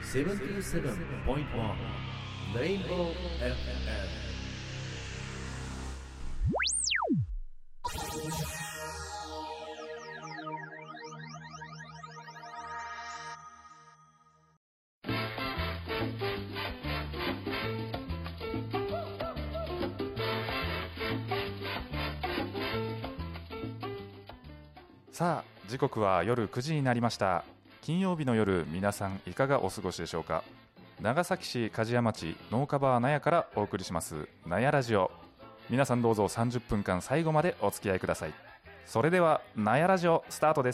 77.1 Rainbow FM。 さあ、時刻は夜9時になりました。金曜日の夜、皆さんいかがお過ごしでしょうか。長崎市梶屋町農家バー納屋からお送りします納屋ラジオ。皆さんどうぞ30分間最後までお付き合いください。それでは納屋ラジオスタートです。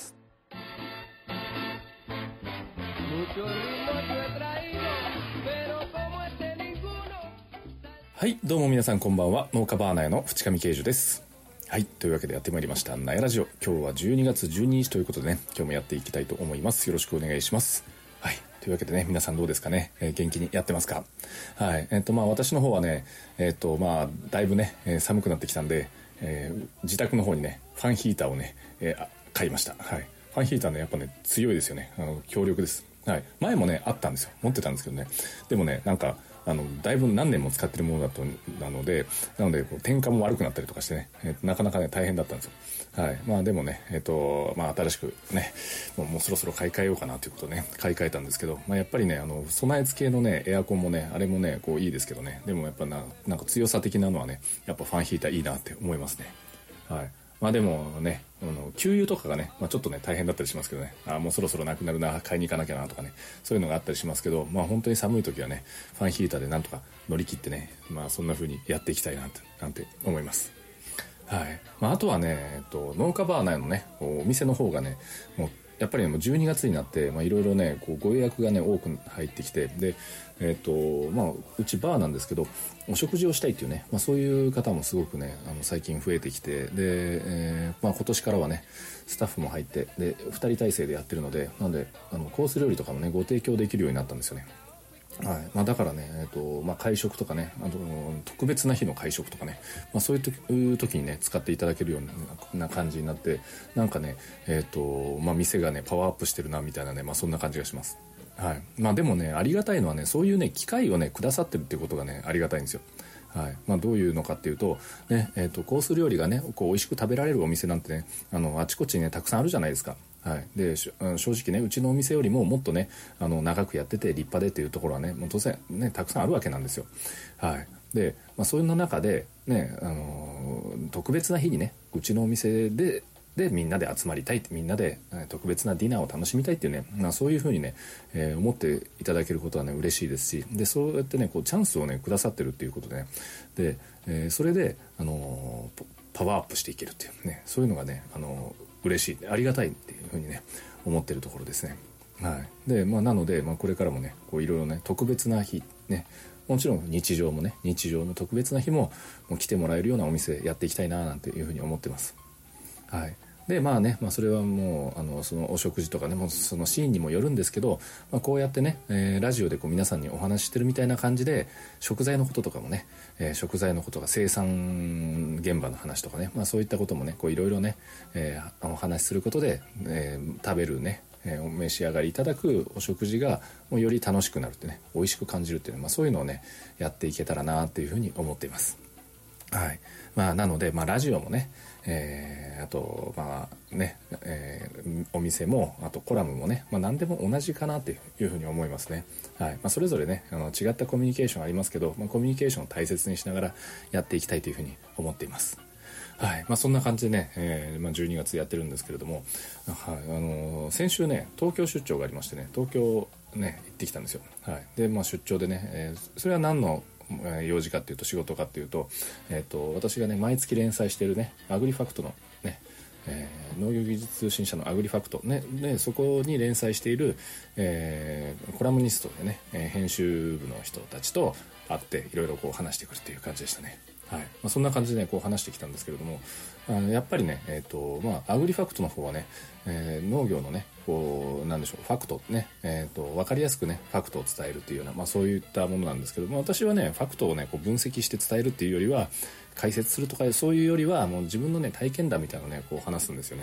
はい、どうも皆さんこんばんは。農家バー納屋の淵上慶樹です。はい、というわけでやってまいりました納屋ラジオ。今日は12月12日ということでね、今日もやっていきたいと思います。よろしくお願いします。はい、というわけでね、皆さんどうですかね、元気にやってますか。はい、私の方はね、だいぶね、寒くなってきたんで、自宅の方にねファンヒーターをね、買いました。はい、ファンヒーターね、やっぱね強いですよね。強力です。はい、前もねあったんですよ、持ってたんですけどね。でもね、なんかだいぶ何年も使ってるものなのでこう添加も悪くなったりとかしてね、なかなかね大変だったんですよ。はい、まあでもね、新しくね、もうそろそろ買い替えようかなということでね、買い替えたんですけど、やっぱりね、備え付けのねエアコンもね、あれもねこういいですけどね、でもやっぱなんか強さ的なのはね、やっぱファンヒーターいいなって思いますね。はい、まあでもね、給油とかがね、ちょっとね大変だったりしますけどね、もうそろそろなくなるな、買いに行かなきゃなとかね、そういうのがあったりしますけど、本当に寒い時はねファンヒーターでなんとか乗り切ってね、そんな風にやっていきたいなんて思います。はい、あとはね、農家バー内のねお店の方がね、もうやっぱりもう12月になっていろいろねこうご予約がね多く入ってきて、でうちバーなんですけど、お食事をしたいっていうね、そういう方もすごくね最近増えてきて、で、今年からはねスタッフも入って、で2人体制でやってるので、なのでコース料理とかもねご提供できるようになったんですよね。はい、だからね、会食とかね、特別な日の会食とかね、そういう時にね使っていただけるような感じになって、なんかね、店がねパワーアップしてるなみたいなね、そんな感じがします。はい、でもねありがたいのはね、そういうね機会をねくださってるっていうことがねありがたいんですよ。はい、どういうのかっていうと、ね、コース料理がねこう美味しく食べられるお店なんてね、あちこちにねたくさんあるじゃないですか。はい、で正直ね、うちのお店よりももっとね長くやってて立派でっていうところはね、もう当然ねたくさんあるわけなんですよ。はい、で、そういう中でね、特別な日にねうちのお店でみんなで集まりたいって、みんなで特別なディナーを楽しみたいっていうね、そういう風にね、思っていただけることはね嬉しいですし、でそうやってねこうチャンスをねくださってるっていうことでね、で、それでパワーアップしていけるっていうね、そういうのがね嬉しい、ありがたいっていう風にね思ってるところですね。はい、でなので、これからもねこういろいろね特別な日ね、もちろん日常の特別な日も来てもらえるようなお店やっていきたいななんていう風に思ってます。はい、でそれはもうそのお食事とかね、もうそのシーンにもよるんですけど、こうやってね、ラジオでこう皆さんにお話ししてるみたいな感じで、食材のこととかもね、食材のことが生産現場の話とかね、そういったこともねこういろいろね、お話しすることで、食べるね、お召し上がりいただくお食事がもうより楽しくなるってね、美味しく感じるっていう、そういうのをねやっていけたらなっていうふうに思っています。はい、なので、ラジオもね、あとお店も、あとコラムもね、何でも同じかなっていうふうに思いますね。はい、それぞれね違ったコミュニケーションありますけど、コミュニケーションを大切にしながらやっていきたいというふうに思っています。はい、そんな感じでね、12月やってるんですけれども、はい、先週ね東京出張がありましてね、東京ね行ってきたんですよ。はい、で出張でね、それは何の用事かっていうと、仕事かっていうと、私がね毎月連載しているねアグリファクトのね、農業技術通信社のアグリファクトね、でそこに連載している、コラムニストでね、編集部の人たちと会っていろいろこう話してくるっていう感じでしたね。はい、そんな感じでねこう話してきたんですけれども、やっぱりねアグリファクトの方はね、農業のねこうなんでしょう、ファクトね、分かりやすくねファクトを伝えるっていうような、そういったものなんですけども、私はねファクトをねこう分析して伝えるっていうよりは、解説するとかそういうよりはもう自分のね体験談みたいなのをねこう話すんですよね。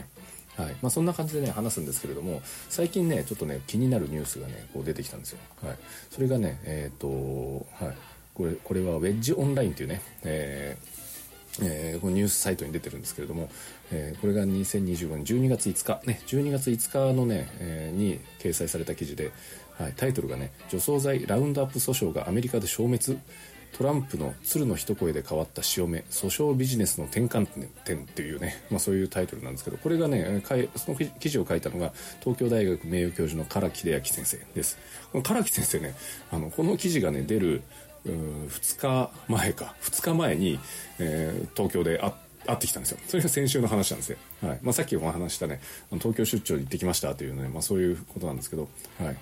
はいまあ、そんな感じでね話すんですけれども、最近ねちょっとね気になるニュースがねこう出てきたんですよ。はい、それがねはいこれはウェッジオンラインというね、このニュースサイトに出てるんですけれども、これが2025年12月5日ね12月5日のね、に掲載された記事で、はい、タイトルがね除草剤ラウンドアップ訴訟がアメリカで消滅、トランプの鶴の一声で変わった潮目、訴訟ビジネスの転換点っていうね、まあ、そういうタイトルなんですけど、これがねその記事を書いたのが東京大学名誉教授の唐木秀明先生です。この唐木先生ねこの記事がね出る2日前に、東京で会ってきたんですよ。それが先週の話なんですよ。はいまあ、さっきお話したね東京出張に行ってきましたというね、まあ、そういうことなんですけど、はい、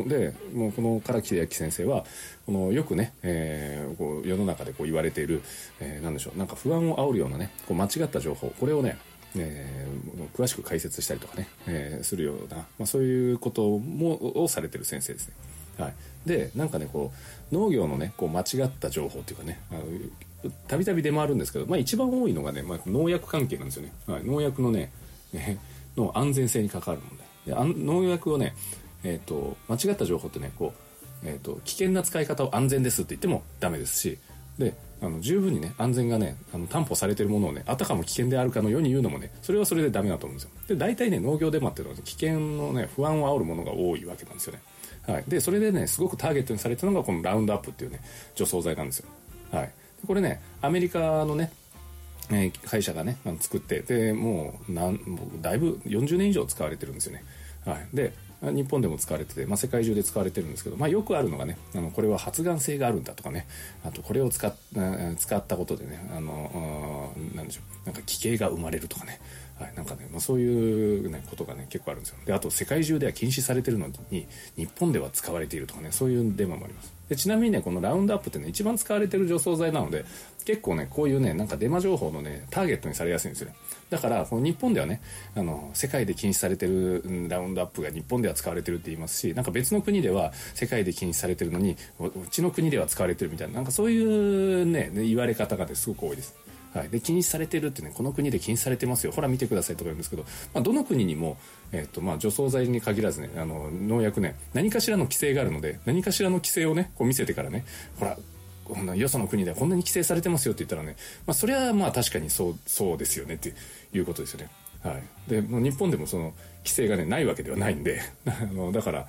でもうこの唐木秀明先生はこのよくね、こう世の中でこう言われている、なんでしょうなんか不安を煽るようなねこう間違った情報、これをね詳しく解説したりとかね、するような、まあ、そういうことをされてる先生ですね。はい、でなんかねこう農業のねこう間違った情報っていうかねたびたび出回るんですけど、まあ、一番多いのがね、まあ、農薬関係なんですよね。はい、農薬のねの安全性に関わる問題で、農薬をね、間違った情報ってねこう、危険な使い方を安全ですって言ってもダメですし、で十分にね安全がね担保されているものをねあたかも危険であるかのように言うのもねそれはそれでダメだと思うんですよ。で大体ね農業デマっていうのは、ね、危険のね不安を煽るものが多いわけなんですよね。はい、でそれでねすごくターゲットにされてるのがこのラウンドアップっていうね除草剤なんですよ。はい、これねアメリカのね、会社がね作ってでもうだいぶ40年以上使われてるんですよね。はい、で日本でも使われてて、まあ、世界中で使われてるんですけど、まあ、よくあるのがねこれは発がん性があるんだとかね、あとこれを使ったことでねなんでしょうなんか奇形が生まれるとかね、はい、なんかね、まあ、そういう、ね、ことがね結構あるんですよ。であと世界中では禁止されてるのに日本では使われているとかね、そういうデマもあります。でちなみにねこのラウンドアップってね一番使われてる除草剤なので、結構ねこういうねなんかデマ情報のねターゲットにされやすいんですよね。だからこの日本ではね世界で禁止されてるラウンドアップが日本では使われてるって言いますし、なんか別の国では世界で禁止されてるのにうちの国では使われてるみたいな、なんかそういうね言われ方がねすごく多いです。はい、で禁止されてるってねこの国で禁止されてますよほら見てくださいとか言うんですけど、まあ、どの国にも、まあ、除草剤に限らずね農薬ね何かしらの規制があるので、何かしらの規制をねこう見せてからねほらこんなよその国ではこんなに規制されてますよって言ったらね、まあ、それはまあ確かにそうですよねっていうことですよね。はい、でもう日本でもその規制がねないわけではないんでだから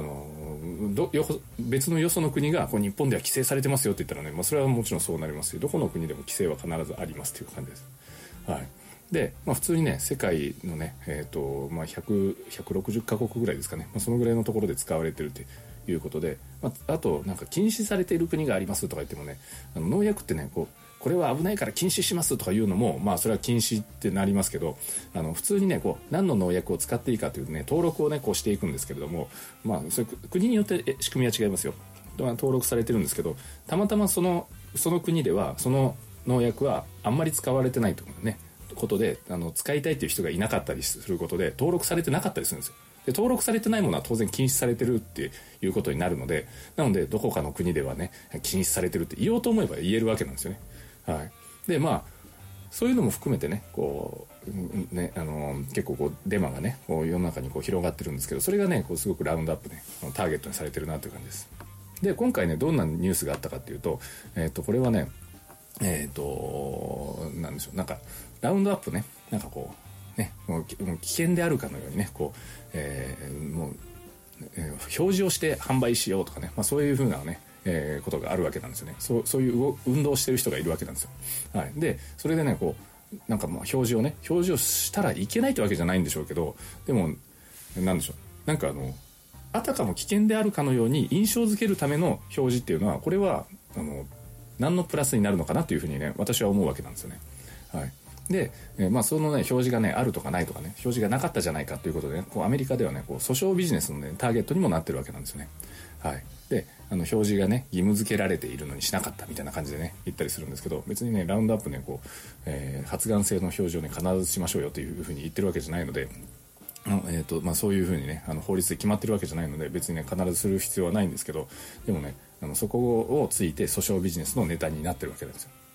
別のよその国がこう日本では規制されてますよって言ったらね、まあ、それはもちろんそうなりますし、どこの国でも規制は必ずありますという感じです。はい、で、まあ、普通にね世界のね、まあ、160カ国ぐらいですかね、まあ、そのぐらいのところで使われてるということで、まあ、あとなんか禁止されている国がありますとか言ってもね農薬ってねこれは危ないから禁止しますとか言うのも、まあ、それは禁止ってなりますけど、普通にね何の農薬を使っていいかというね登録をねこうしていくんですけれども、まあ、それ国によって仕組みは違いますよ。登録されてるんですけど、たまたまその国ではその農薬はあんまり使われてないとかねことで使いたいという人がいなかったりすることで登録されてなかったりするんですよ。で登録されてないものは当然禁止されてるっていうことになるので、なのでどこかの国ではね禁止されてるって言おうと思えば言えるわけなんですよね。はい、でまあそういうのも含めてねね結構デマがね世の中に広がってるんですけど、それがねすごくラウンドアップねターゲットにされてるなという感じです。で今回ねどんなニュースがあったかっていうと、これはねなんでしょうなんかラウンドアップねなんかもう危険であるかのようにねもう、表示をして販売しようとかね、まあ、そういう風なねことがあるわけなんですよね。そういう運動をしてる人がいるわけなんですよ。はい、でそれでねなんかまあ表示をしたらいけないってわけじゃないんでしょうけど、でもなんでしょうなんかあたかも危険であるかのように印象づけるための表示っていうのはこれは何のプラスになるのかなというふうにね私は思うわけなんですよね。はい、で、まあ、そのね表示がねあるとかないとかね表示がなかったじゃないかということで、ね、アメリカではね訴訟ビジネスの、ね、ターゲットにもなってるわけなんですよね。はい、で表示がね義務付けられているのにしなかったみたいな感じでね言ったりするんですけど、別にねラウンドアップね発がん性の表示をね必ずしましょうよというふうに言ってるわけじゃないので、まあ、そういうふうにね法律で決まってるわけじゃないので別にね必ずする必要はないんですけど、でもねそこをついて訴訟ビジネスのネタになってるわけなんですよ。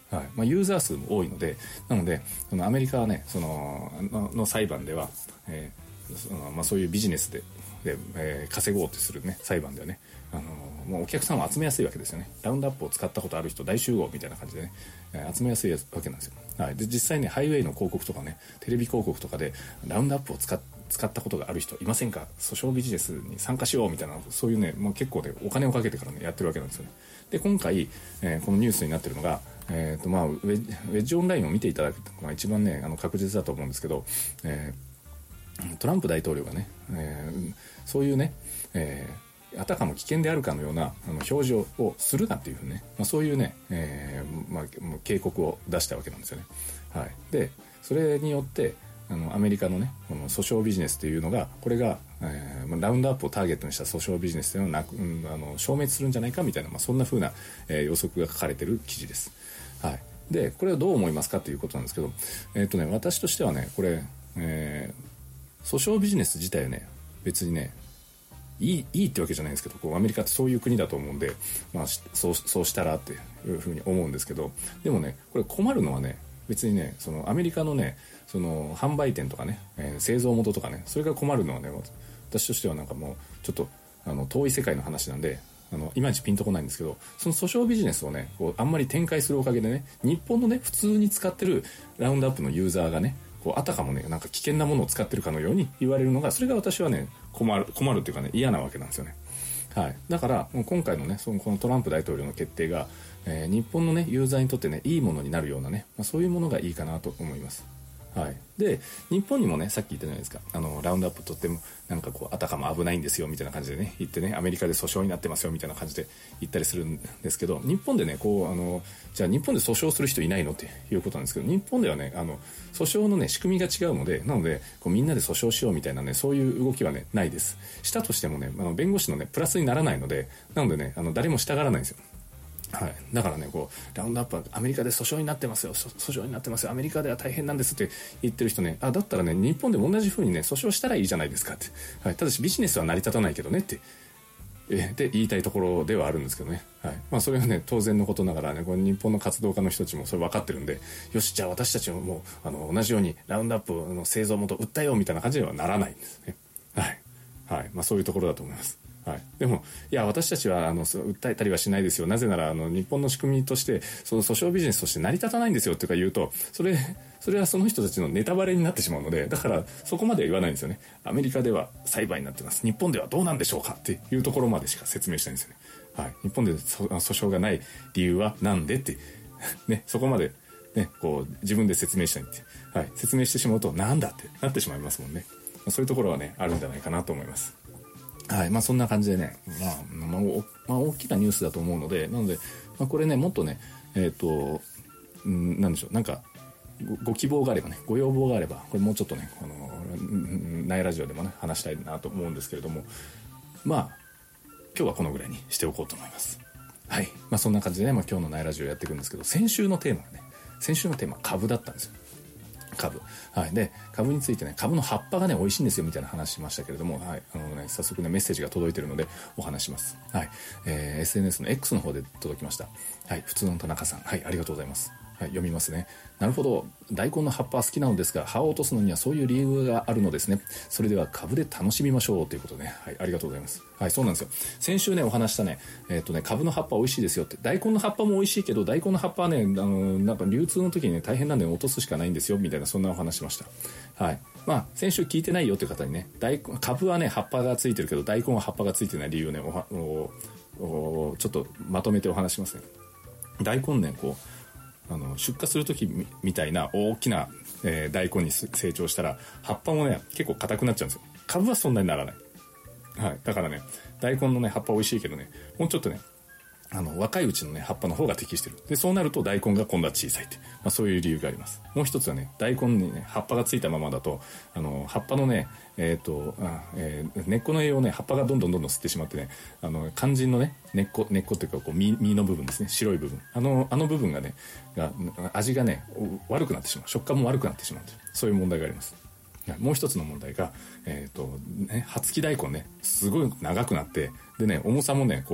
はい。ユーザー数も多いので、なのでそのアメリカはねの裁判では、そういうビジネスで稼ごうとするね裁判ではね、もうお客さんを集めやすいわけですよね。ラウンドアップを使ったことある人大集合みたいな感じでね、集めやすいわけなんですよ。はい。で実際ねハイウェイの広告とかねテレビ広告とかでラウンドアップを使ったことがある人いませんか、訴訟ビジネスに参加しようみたいな、そういうねもう結構ねお金をかけてからねやってるわけなんですよね。で今回、このニュースになってるのが、ウェッジオンラインを見ていただくのが一番ね確実だと思うんですけど、トランプ大統領がね、そういうね、あたかも危険であるかのような表示をするなっていうふうにね、そういうね、警告を出したわけなんですよね。はい。でそれによってアメリカのねこの訴訟ビジネスというのがこれが、ラウンドアップをターゲットにした訴訟ビジネスというのを消滅するんじゃないかみたいな、そんな風な、予測が書かれている記事です。はい。でこれをどう思いますかということなんですけど、私としてはねこれ、訴訟ビジネス自体はね別にねいいってわけじゃないんですけど、こうアメリカってそういう国だと思うんで、そうしたらっていうふうに思うんですけど、でもねこれ困るのはね別にねそのアメリカのねその販売店とかね、製造元とかね、それが困るのはね私としてはなんかもうちょっと遠い世界の話なんでいまいちピンとこないんですけど、その訴訟ビジネスをねこうあんまり展開するおかげでね日本のね普通に使ってるラウンドアップのユーザーがねこうあたかもねなんか危険なものを使ってるかのように言われるのが、それが私はね困るっていうかね嫌なわけなんですよね。はい。だから今回のねこのトランプ大統領の決定が、日本のねユーザーにとってねいいものになるようなね、そういうものがいいかなと思います。はい。で日本にもねさっき言ったじゃないですか、ラウンドアップとってもなんかこうあたかも危ないんですよみたいな感じでね言ってね、アメリカで訴訟になってますよみたいな感じで言ったりするんですけど、日本でねこうじゃあ日本で訴訟する人いないのっていうことなんですけど、日本ではね訴訟のね仕組みが違うので、なのでこうみんなで訴訟しようみたいなねそういう動きはねないです。したとしてもね弁護士のねプラスにならないので、なのでね誰も従わないんですよ。はい、だからねこうラウンドアップはアメリカで訴訟になってますよ、訴訟になってますよ、アメリカでは大変なんですって言ってる人ね、だったらね日本でも同じ風にね訴訟したらいいじゃないですかって、はい、ただしビジネスは成り立たないけどねってで言いたいところではあるんですけどね、はい。それはね当然のことながらねこれ日本の活動家の人たちもそれ分かってるんで、よしじゃあ私たちももう同じようにラウンドアップの製造元訴えようみたいな感じにはならないんですね。はい、そういうところだと思います。はい、でもいや私たちは訴えたりはしないですよ、なぜなら日本の仕組みとしてその訴訟ビジネスとして成り立たないんですよって言うとそれはその人たちのネタバレになってしまうので、だからそこまでは言わないんですよね。アメリカでは裁判になってます、日本ではどうなんでしょうかっていうところまでしか説明したいんですよね。はい、日本で訴訟がない理由はなんでってね、そこまでねこう自分で説明したいって、はい、説明してしまうとなんだってなってしまいますもんね。そういうところはねあるんじゃないかなと思います。はい。そんな感じでね、大きなニュースだと思うので、なので、これね、もっとね、なんでしょう、なんか、ご希望があればね、ご要望があれば、これもうちょっとね、ナイラジオでもね、話したいなと思うんですけれども、今日はこのぐらいにしておこうと思います。はい。そんな感じでね、今日のナイラジオやっていくんですけど、先週のテーマは株だったんですよ。株。はい。で、株についてね、株の葉っぱがね、美味しいんですよみたいな話しましたけれども、はい。早速ね、メッセージが届いているので、お話します。はい。SNS の X の方で届きました。はい。普通の田中さん。はい。ありがとうございます。はい。読みますね。なるほど。大根の葉っぱは好きなのですが、葉を落とすのにはそういう理由があるのですね。それでは株で楽しみましょうということでね。はい。ありがとうございます。はい。そうなんですよ。先週ね、お話したね、株の葉っぱ美味しいですよって。大根の葉っぱも美味しいけど、大根の葉っぱはね、なんか流通の時にね、大変なんで落とすしかないんですよ、みたいな、そんなお話しました。はい。先週聞いてないよという方にね、株はね、葉っぱがついてるけど、大根は葉っぱがついてない理由をね、ちょっとまとめてお話しますね。大根ね、こう、出荷する時みたいな大きな、大根に成長したら葉っぱもね結構硬くなっちゃうんですよ。株はそんなにならない。はい。だからね大根のね葉っぱ美味しいけどね、もうちょっとね若いうちのね葉っぱの方が適してる。でそうなると大根が今度は小さいって、そういう理由があります。もう一つはね、大根にね葉っぱがついたままだと葉っぱのね根っこの栄養をね葉っぱがどんどん吸ってしまってね、肝心のね根っこっていうかこう実の部分ですね、白い部分、あの部分がね味がね悪くなってしまう、食感も悪くなってしまうという、そういう問題があります。もう一つの問題が葉付き大根ねすごい長くなって、でね重さもねこう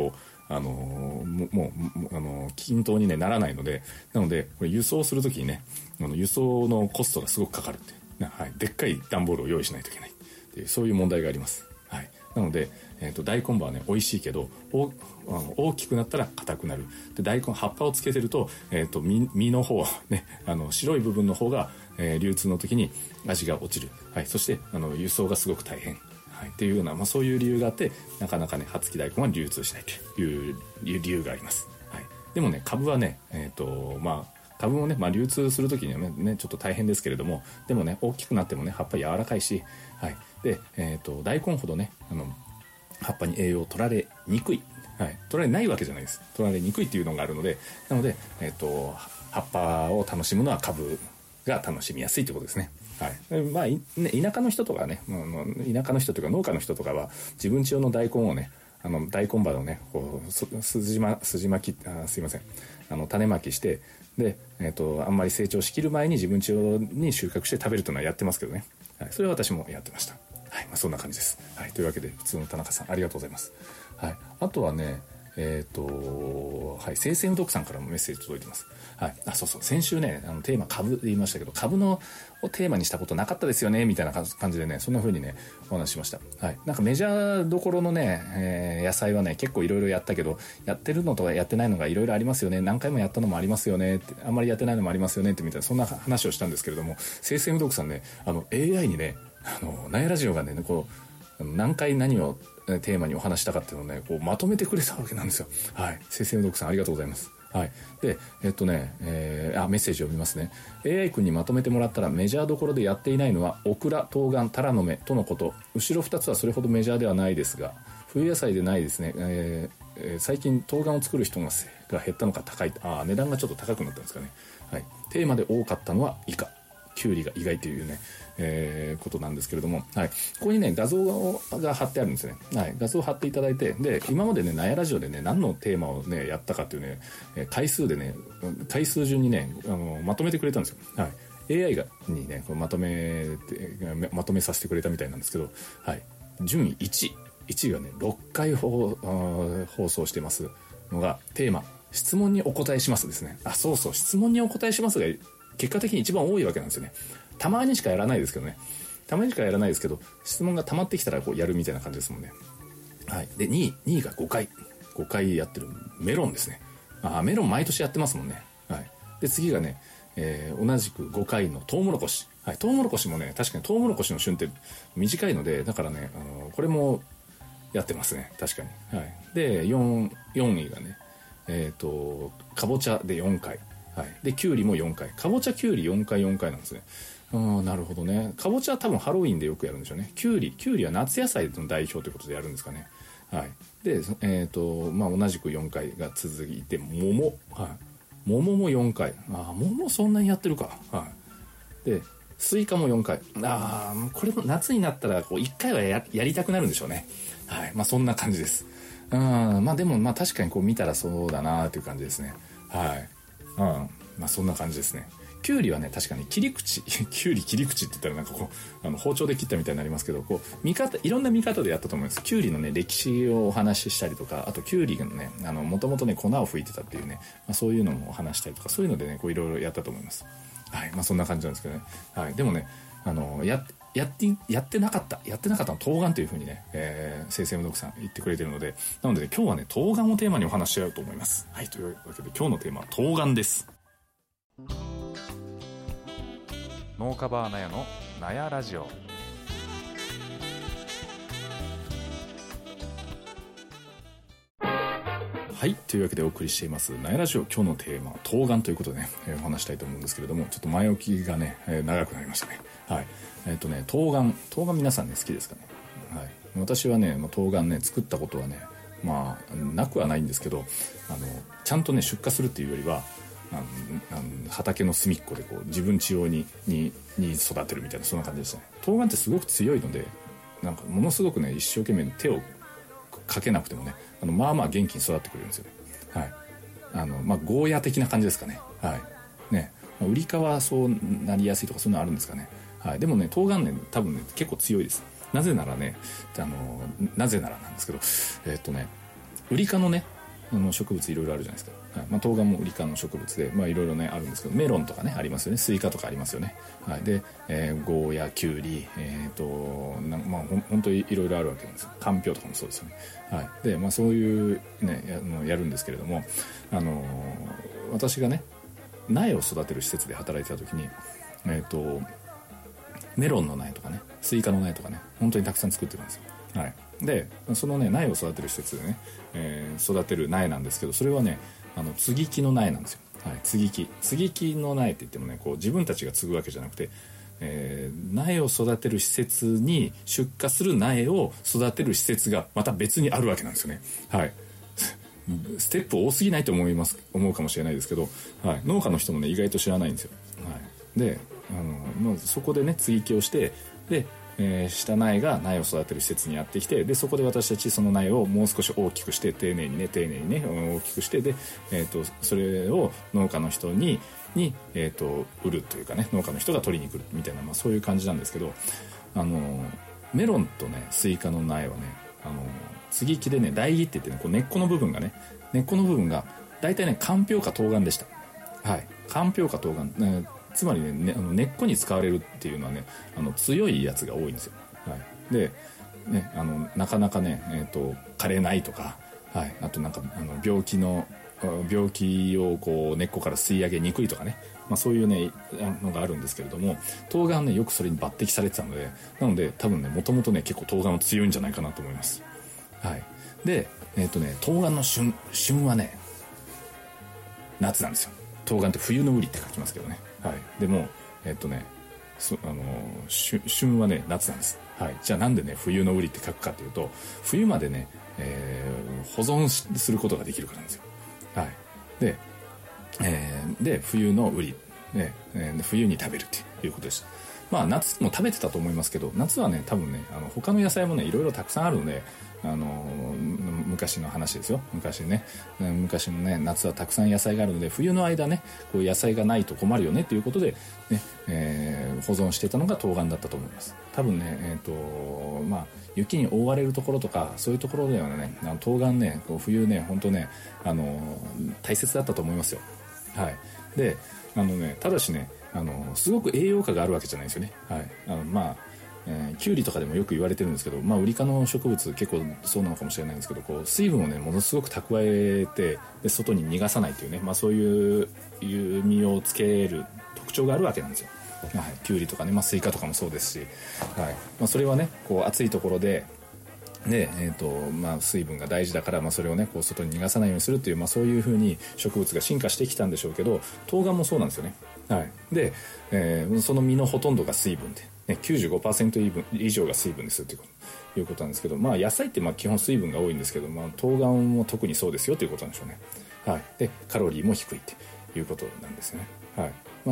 均等に、ね、ならないので、なのでこれ輸送するときにね、輸送のコストがすごくかかるっていう、はい、でっかい段ボールを用意しないといけないっていう、そういう問題があります。はい、なので、大根葉はね美味しいけど大きくなったら硬くなる。で大根葉っぱをつけてると、実の方ね、白い部分の方が、流通の時に味が落ちる。はい、そして輸送がすごく大変。はい、っていうような、そういう理由があってなかなかね葉付き大根は流通しないという理由があります。はい、でもね株はね株もね、流通する時には ねちょっと大変ですけれども、でもね大きくなってもね葉っぱ柔らかいし、はい、で、大根ほどね葉っぱに栄養を取られにくい、はい、取られないわけじゃないです。取られにくいっていうのがあるので、なので、葉っぱを楽しむのは株が楽しみやすいということですね。はい、田舎の人とかね、田舎の人というか農家の人とかは自分家用の大根をね、大根葉のねこう筋巻きすいません種まきして、で、あんまり成長しきる前に自分家用に収穫して食べるというのはやってますけどね、はい、それは私もやってました。はい、そんな感じです。はい、というわけで普通の田中さんありがとうございます。はい、あとはねはい、生鮮うどくさんからもメッセージ届いてます。はい、そう先週ねテーマ株で言いましたけど、株をテーマにしたことなかったですよねみたいな感じでね、そんな風にねお話ししました。はい、なんかメジャーどころのね、野菜はね結構いろいろやったけど、やってるのとやってないのがいろいろありますよね、何回もやったのもありますよねって、あんまりやってないのもありますよねってみたいな、そんな話をしたんですけれども、生鮮うどくさんねAI にねナイラジオがねこう何回何をテーマにお話したかっていうのをねこうまとめてくれたわけなんですよ。はい、生鮮うどくさんありがとうございます。はい、でメッセージ読みますね。 AI 君にまとめてもらったら、メジャーどころでやっていないのはオクラ、冬瓜、タラの芽とのこと。後ろ2つはそれほどメジャーではないですが、冬野菜でないですね。最近冬瓜を作る人が減ったのか高い、値段がちょっと高くなったんですかね。はい、テーマで多かったのはイカ、キュウリが意外というね、ことなんですけれども、はい、ここにね画像が貼ってあるんですね。はい、画像を貼っていただいて、で今までねナヤラジオでね何のテーマをねやったかっていうね回数順にねまとめてくれたんですよ。はい、AI にねまとめさせてくれたみたいなんですけど、はい、順位1位がね6回放送してますのがテーマ質問にお答えしますですね。そう質問にお答えしますが結果的に一番多いわけなんですよね。たまにしかやらないですけどね、質問が溜まってきたらこうやるみたいな感じですもんね。はい、で2位が5回やってるメロンですね。メロン毎年やってますもんね。はい、で次がね、同じく5回のトウモロコシ。はい、トウモロコシもね確かにトウモロコシの旬って短いので、だからねこれもやってますね確かに。はい、で 4位がねかぼちゃで4回。はい、でキュウリも4回、かぼちゃキュウリ4回なんですね。なるほどね。かぼちゃは多分ハロウィンでよくやるんでしょうね。キュウリは夏野菜の代表ということでやるんですかね。はい、で同じく4回が続いて桃、はい、桃も4回。桃そんなにやってるか。はい、でスイカも4回。これも夏になったらこう1回は やりたくなるんでしょうね。はい、そんな感じです。でも確かにこう見たらそうだなという感じですね。はい、そんな感じですね。きゅうりはね確かに切り口きゅうり切り口って言ったらなんかこう包丁で切ったみたいになりますけど、こういろんな見方でやったと思います。きゅうりのね歴史をお話ししたりとか、あときゅうりがねもともとね粉を吹いてたっていうね、そういうのもお話したりとか、そういうのでねこういろいろやったと思います。はい、そんな感じなんですけどね。はい、でもねやってなかったの冬瓜というふうにね、生鮮うどくさん言ってくれてるので、なので、今日はね冬瓜をテーマにお話ししようと思います。はい、というわけで今日のテーマは冬瓜です。 農家バーナヤのナヤラジオ。 はい、というわけでお送りしていますナヤラジオ、今日のテーマは冬瓜ということでね、お話したいと思うんですけれども、ちょっと前置きがね、長くなりましたね。はい、冬瓜皆さんね好きですかね。はい、私はね冬瓜ね作ったことはねなくはないんですけど、ちゃんとね出荷するっていうよりは畑の隅っこでこう自分家用に育てるみたいな、そんな感じですね。冬瓜ってすごく強いので、なんかものすごくね一生懸命手をかけなくてもね元気に育ってくれるんですよね。はい、ゴーヤ的な感じですかね。はいね、ウリ科はそうなりやすいとかそういうのあるんですかね。はい、でもね冬瓜ね多分ね結構強いです。なぜならなんですけど、ウリ科のね植物いろいろあるじゃないですか、はい、冬瓜もウリ科の植物でいろいろねあるんですけど、メロンとかねありますよね、スイカとかありますよね、はい、で、ゴーヤ、キュウリ、本当にいろいろあるわけなんですよ。かんぴょうとかもそうですよね、はい、で、そういうねやるんですけれども、私がね苗を育てる施設で働いてた時に、メロンの苗とかね、スイカの苗とかね、本当にたくさん作ってるんですよ。はい、でそのね苗を育てる施設でね、育てる苗なんですけど、それはね接ぎ木の苗なんですよ。はい、接ぎ木の苗って言ってもね、こう自分たちが継ぐわけじゃなくて、苗を育てる施設に出荷する苗を育てる施設がまた別にあるわけなんですよね。はい、ステップ多すぎないと思うかもしれないですけど、はい、農家の人もね意外と知らないんですよ。はい、でそこでね接ぎ木をして、で下苗が苗を育てる施設にやってきて、でそこで私たちその苗をもう少し大きくして丁寧にね大きくして、で、それを農家の人に売るというかね、農家の人が取りに来るみたいな、そういう感じなんですけど、メロンとねスイカの苗はね接ぎ木でね台木って言ってね、こう根っこの部分が大体ねかんぴょうか冬瓜でした。はい、かんぴょうか冬瓜、つまりね根っこに使われるっていうのはね強いやつが多いんですよ。はい、で、ね、なかなかね、枯れないとか、はい、あとなんか病気をこう根っこから吸い上げにくいとかね、そういうねのがあるんですけれども、冬瓜はねよくそれに抜擢されてたので、多分ねもともとね結構冬瓜は強いんじゃないかなと思います。はい、で冬瓜の旬はね夏なんですよ。冬瓜って冬の瓜って書きますけどね。はい、でも旬はね夏なんです。はい、じゃあなんでね冬の瓜って書くかというと、冬までね、保存することができるからなんですよ。はい、で冬の瓜、ね冬に食べるっていうことです。夏も食べてたと思いますけど、夏はね多分ね他の野菜もねいろいろたくさんあるので、昔の話ですよ。昔のね夏はたくさん野菜があるので、冬の間ねこう野菜がないと困るよねということで、ね保存してたのが冬瓜だったと思います。多分ね雪に覆われるところとかそういうところではね冬瓜ねこう冬ね本当ね大切だったと思いますよ。はい、でただしねすごく栄養価があるわけじゃないですよね。はい、キュウリとかでもよく言われてるんですけど、ウリ科の植物結構そうなのかもしれないんですけど、こう水分をねものすごく蓄えて、で外に逃がさないというね、そういう実をつける特徴があるわけなんですよ。はい、キュウリとかね、スイカとかもそうですし、はいそれはねこう暑いところで水分が大事だから、それをねこう外に逃がさないようにするっていう、そういう風に植物が進化してきたんでしょうけど、冬瓜もそうなんですよね。はい、で、その実のほとんどが水分で、ね、95% 以上が水分ですということなんですけど、野菜って基本水分が多いんですけど、冬瓜も特にそうですよということなんでしょうね。はい、でカロリーも低いっていうことなんですね。はい、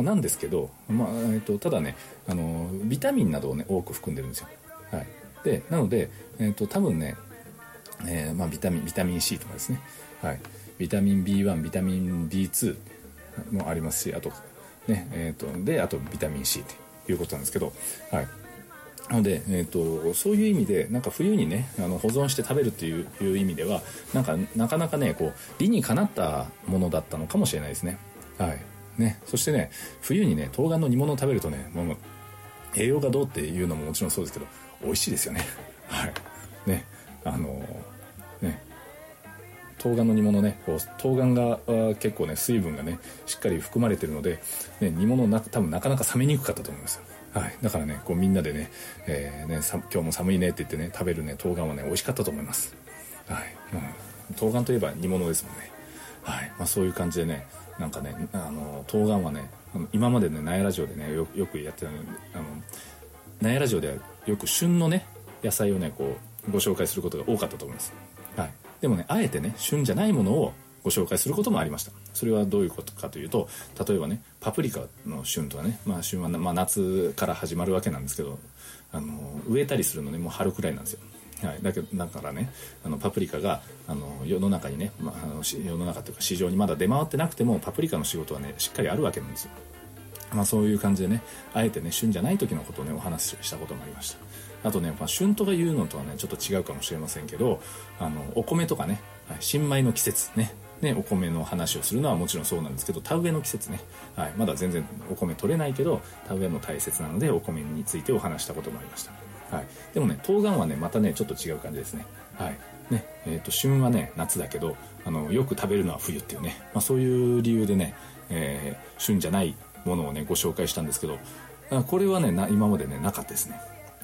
なんですけど、ただねビタミンなどをね多く含んでるんですよ。はい、でなので、多分ね、ビタミン C とかですね、はい、ビタミン B1 ビタミン B2 もありますし、あとねあとビタミン C ということなんですけど、はい、なので、そういう意味でなんか冬にね保存して食べるっていう意味ではなかなかねこう理にかなったものだったのかもしれないですね。はいね、そしてね冬にね冬瓜の煮物を食べるとねもう栄養がどうっていうのももちろんそうですけど美味しいですよね。はいね冬瓜の煮物ね、こう冬瓜が結構ね水分がねしっかり含まれてるので、ね、煮物多分なかなか冷めにくかったと思いますよ。はい、だからねこうみんなでね、今日も寒いねって言ってね食べるね冬瓜はね美味しかったと思います。はい、冬瓜といえば煮物ですもんね。はい、そういう感じでねなんかね冬瓜はね今までねナヤラジオでねよくやってたのナヤラジオではよく旬のね野菜をねこうご紹介することが多かったと思います。はい、でもねあえてね旬じゃないものをご紹介することもありました。それはどういうことかというと、例えばねパプリカの旬とかね、旬は、夏から始まるわけなんですけど、植えたりするのねもう春くらいなんですよ。はい、だからねパプリカが世の中にね、世の中というか市場にまだ出回ってなくてもパプリカの仕事はねしっかりあるわけなんですよ。そういう感じでねあえてね旬じゃない時のことをねお話ししたこともありましあとね、旬とかいうのとはねちょっと違うかもしれませんけど、お米とかね、新米の季節ね、お米の話をするのはもちろんそうなんですけど、田植えの季節ね、まだ全然お米取れないけど田植えも大切なのでお米についてお話したこともありました。でもね、冬瓜はねまたねちょっと違う感じですね。旬はね夏だけどよく食べるのは冬っていうね、そういう理由でね、旬じゃないものをねご紹介したんですけど、これはね今までねなかったですね。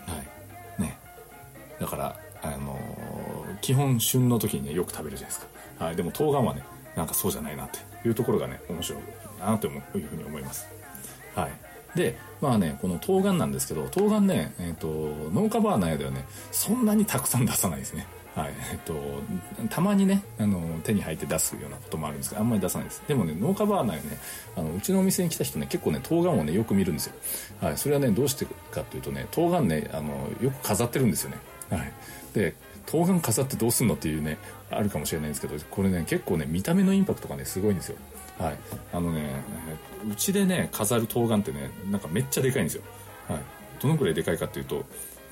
だから基本旬の時にねよく食べるじゃないですか。でも冬瓜はねなんかそうじゃないなっていうところがね面白いなというふうに思います。でこの冬瓜なんですけど、冬瓜ね、農家バー内ではねそんなにたくさん出さないですね。たまにね手に入って出すようなこともあるんですけど、あんまり出さないです。でもね農家バー内ねうちのお店に来た人ね結構ね冬瓜をねよく見るんですよ。それはねどうしてかというとね、冬瓜ねよく飾ってるんですよね。で冬瓜飾ってどうすんのっていうねあるかもしれないんですけど、これね結構ね見た目のインパクトがねすごいんですよ。うちでね飾る冬瓜ってねなんかめっちゃでかいんですよ。どのくらいでかいかっていうと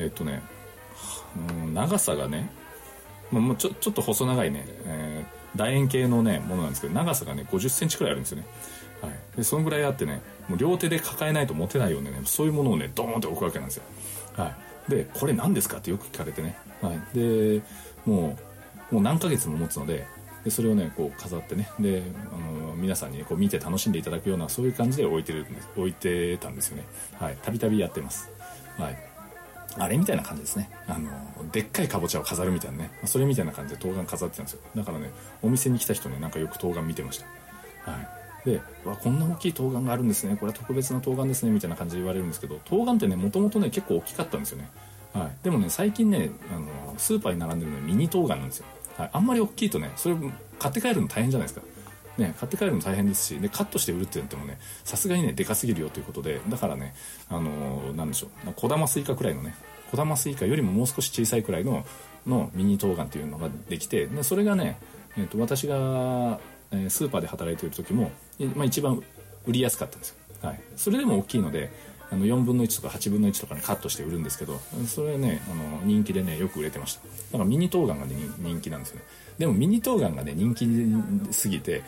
長さがねもうちょっと細長いね、楕円形のねものなんですけど、長さがね50センチくらいあるんですよね。でそのぐらいあってね、もう両手で抱えないと持てないようなねそういうものをねドーンって置くわけなんですよ。でこれ何ですかってよく聞かれてね、でもう何ヶ月も持つので、それをねこう飾ってね、で皆さんに、ね、こう見て楽しんでいただくようなそういう感じで置いてたんですよね。たびたびやってます。あれみたいな感じですね。でっかいかぼちゃを飾るみたいなね、それみたいな感じで冬瓜飾ってたんですよ。だからねお店に来た人ねなんかよく冬瓜見てました。でこんな大きい冬瓜があるんですね、これは特別な冬瓜ですねみたいな感じで言われるんですけど、冬瓜ってねもともとね結構大きかったんですよね。でもね最近ねスーパーに並んでるのはミニ冬瓜なんですよ。あんまり大きいとねそれ買って帰るの大変じゃないですか。買って帰るの大変ですし、でカットして売るって言ってもねさすがにねでかすぎるよということで、だからねなんでしょう、小玉スイカくらいのね、小玉スイカよりももう少し小さいくらいのミニ冬瓜っていうのができて、でそれがね、私がスーパーで働いている時も、一番売りやすかったんですよ。それでも大きいので4分の1とか8分の1とかにカットして売るんですけど、それはね人気でねよく売れてました。だからミニ冬瓜が、ね、人気なんですよね。でもミニ冬瓜がね人気すぎて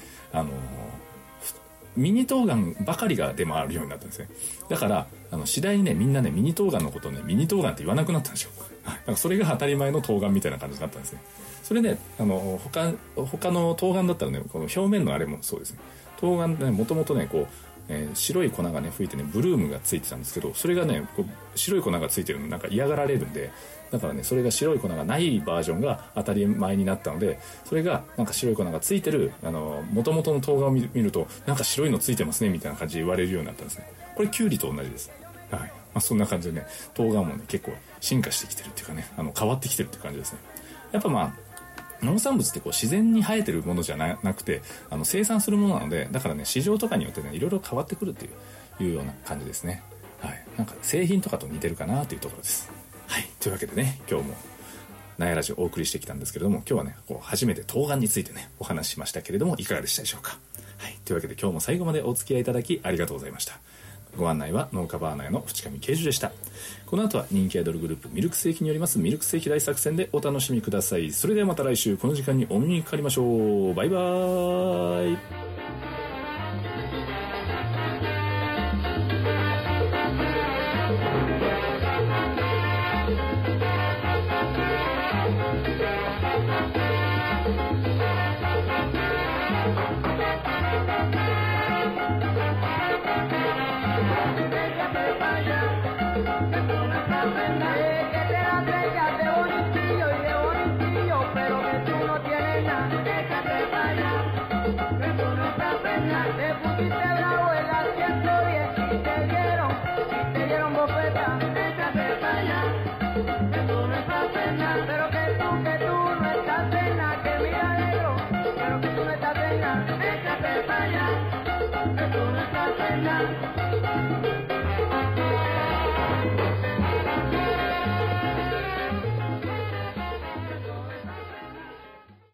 ミニ冬瓜ばかりが出回るようになったんですね。だから次第にねみんなねミニ冬瓜のことをねミニ冬瓜って言わなくなったんですよ。だからそれが当たり前の冬瓜みたいな感じになったんですね。それね他の冬瓜だったらねこの表面のあれもそうですね。冬瓜ねもともとねこう白い粉がね吹いてねブルームがついてたんですけど、それがねこう白い粉がついてるのなんか嫌がられるんで、だからねそれが白い粉がないバージョンが当たり前になったので、それがなんか白い粉がついてる元々の冬瓜を見るとなんか白いのついてますねみたいな感じで言われるようになったんですね。これキュウリと同じです。そんな感じでね冬瓜もね結構進化してきてるっていうかね変わってきてるっていう感じですね。やっぱ農産物ってこう自然に生えてるものじゃなくて生産するものなので、だからね市場とかによってねいろいろ変わってくるっていうような感じですね。なんか製品とかと似てるかなというところです。というわけでね今日もナヤラジオをお送りしてきたんですけれども、今日はねこう初めて冬瓜についてねお話ししましたけれどもいかがでしたでしょうか。というわけで今日も最後までお付き合いいただきありがとうございました。ご案内は農家バー内の淵上慶樹でした。この後は人気アイドルグループミルクセーキによりますミルクセーキ大作戦でお楽しみください。それではまた来週この時間にお耳にかかりましょう。バイバーイ。 Pero que tú no estás en nada, que mira negro, pero que tú no estás en nada, échate para allá, que tú no estás en nada.